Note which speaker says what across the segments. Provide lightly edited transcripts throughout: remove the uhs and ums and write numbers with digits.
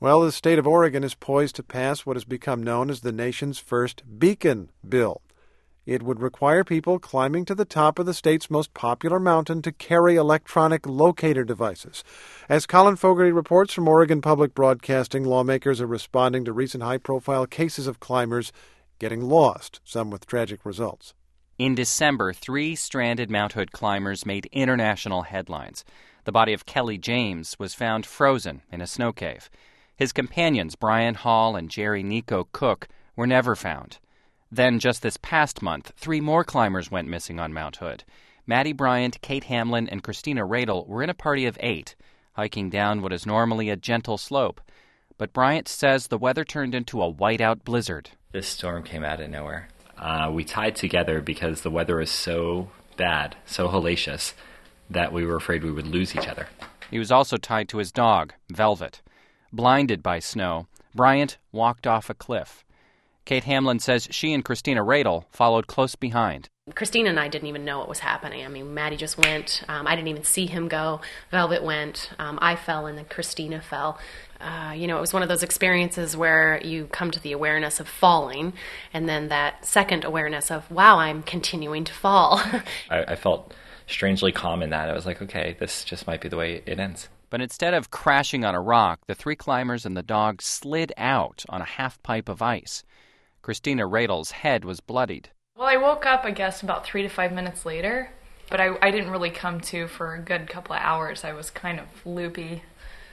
Speaker 1: Well, the state of Oregon is poised to pass what has become known as the nation's first beacon bill. It would require people climbing to the top of the state's most popular mountain to carry electronic locator devices. As Colin Fogarty reports from Oregon Public Broadcasting, lawmakers are responding to recent high-profile cases of climbers getting lost, some with tragic results.
Speaker 2: In December, 3 stranded Mount Hood climbers made international headlines. The body of Kelly James was found frozen in a snow cave. His companions, Brian Hall and Jerry Nico Cook, were never found. Then, just this past month, 3 more climbers went missing on Mount Hood. Maddie Bryant, Kate Hamlin, and Christina Radel were in a party of 8, hiking down what is normally a gentle slope. But Bryant says the weather turned into a whiteout blizzard.
Speaker 3: This storm came out of nowhere. We tied together because the weather was so bad, so hellacious, that we were afraid we would lose each other.
Speaker 2: He was also tied to his dog, Velvet. Blinded by snow, Bryant walked off a cliff. Kate Hamlin says she and Christina Radel followed close behind.
Speaker 4: Christina and I didn't even know what was happening. I mean, Maddie just went. I didn't even see him go. Velvet went. I fell, and then Christina fell. It was one of those experiences where you come to the awareness of falling, and then that second awareness of, wow, I'm continuing to fall.
Speaker 3: I felt strangely calm in that. I was like, okay, this just might be the way it ends.
Speaker 2: But instead of crashing on a rock, the 3 climbers and the dog slid out on a half pipe of ice. Christina Radel's head was bloodied.
Speaker 5: Well, I woke up, I guess, about 3 to 5 minutes later, but I didn't really come to for a good couple of hours. I was kind of loopy.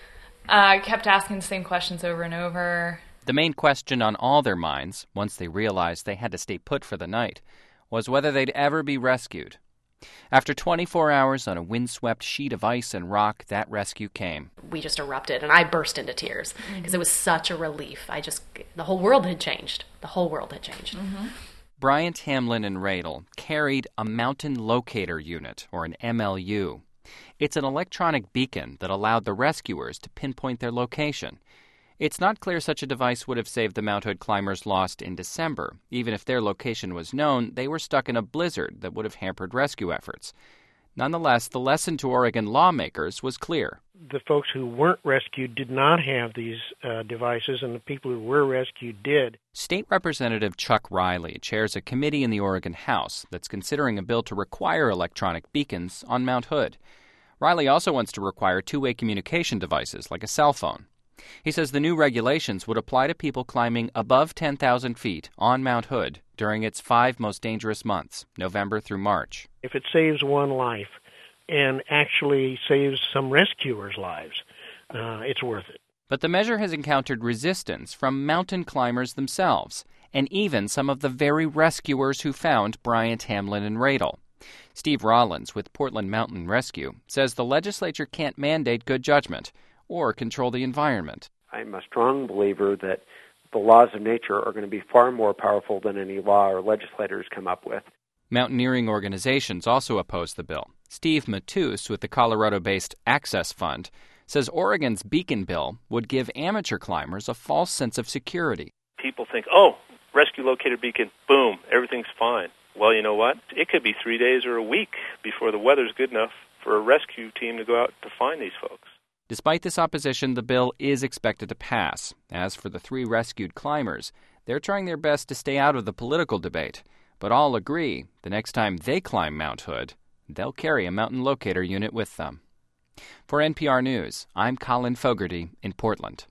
Speaker 5: I kept asking the same questions over and over.
Speaker 2: The main question on all their minds, once they realized they had to stay put for the night, was whether they'd ever be rescued. After 24 hours on a windswept sheet of ice and rock, that rescue came.
Speaker 4: We just erupted, and I burst into tears because it was such a relief. The whole world had changed. The whole world had changed.
Speaker 5: Mm-hmm.
Speaker 2: Bryant, Hamlin, and Radel carried a mountain locator unit, or an MLU. It's an electronic beacon that allowed the rescuers to pinpoint their location. It's not clear such a device would have saved the Mount Hood climbers lost in December. Even if their location was known, they were stuck in a blizzard that would have hampered rescue efforts. Nonetheless, the lesson to Oregon lawmakers was clear.
Speaker 6: The folks who weren't rescued did not have these devices, and the people who were rescued did.
Speaker 2: State Representative Chuck Riley chairs a committee in the Oregon House that's considering a bill to require electronic beacons on Mount Hood. Riley also wants to require two-way communication devices like a cell phone. He says the new regulations would apply to people climbing above 10,000 feet on Mount Hood during its 5 most dangerous months, November through March.
Speaker 6: If it saves one life and actually saves some rescuers' lives, it's worth it.
Speaker 2: But the measure has encountered resistance from mountain climbers themselves, and even some of the very rescuers who found Bryant, Hamlin, and Radel. Steve Rollins with Portland Mountain Rescue says the legislature can't mandate good judgment or control the environment.
Speaker 7: I'm a strong believer that the laws of nature are going to be far more powerful than any law our legislators come up with.
Speaker 2: Mountaineering organizations also oppose the bill. Steve Matus with the Colorado-based Access Fund says Oregon's Beacon Bill would give amateur climbers a false sense of security.
Speaker 8: People think, oh, rescue locator beacon, boom, everything's fine. Well, you know what? It could be 3 days or a week before the weather's good enough for a rescue team to go out to find these folks.
Speaker 2: Despite this opposition, the bill is expected to pass. As for the 3 rescued climbers, they're trying their best to stay out of the political debate. But all agree the next time they climb Mount Hood, they'll carry a mountain locator unit with them. For NPR News, I'm Colin Fogarty in Portland.